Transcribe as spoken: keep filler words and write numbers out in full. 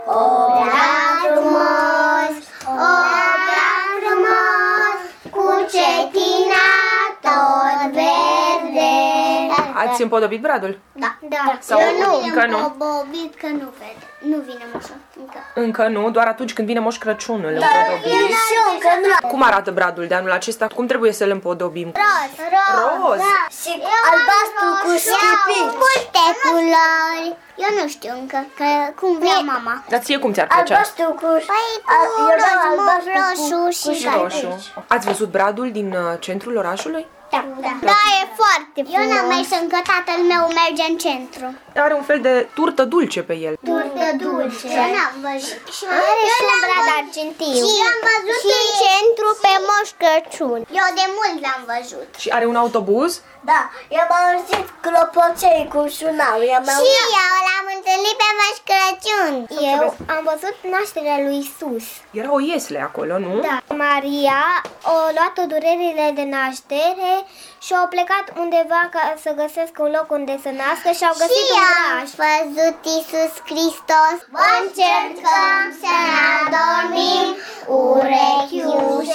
O prea frumos, o prea frumos, cu cetina tot verde. Ați împodobit bradul? Da, da. Sau Eu nu încă nu? am împodobit că nu vede. Nu vine moșul încă. Încă nu, doar atunci când vine Moș Crăciun îl împodobim. Cum arată bradul de anul acesta? Cum trebuie să-l împodobim? Roz. Roz. Roz? Da. Și albastru cu schipici. Multe culori. Eu nu știu încă, că cum vrea mama. Dar ție cum ți-ar plăcea? Albastru cu... Păi cu roz, roșu și Roșu. Ați văzut bradul din uh, centrul orașului? Da, da. Da, e foarte frumos. Eu n-am mers încă, tatăl meu merge în centru. Are un fel de turtă dulce pe el. Turtă dulce. Eu n-am văzut. Și are și un brad argintiu. Și am văzut și în centru pe Moș Crăciun. Eu de mult l-am văzut. Și are un autobuz? Da, i-am auzit clopoței cum sunau. Și eu l-am întâlnit pe Moș Crăciun. Eu am văzut nașterea lui Isus. Era o iesle acolo, nu? Da. Maria a luat-o durerile de naștere și au plecat undeva ca să găsească un loc unde să nască și au găsit și un oraș. Și am văzut Iisus Hristos. Încercăm să ne adormim, urechi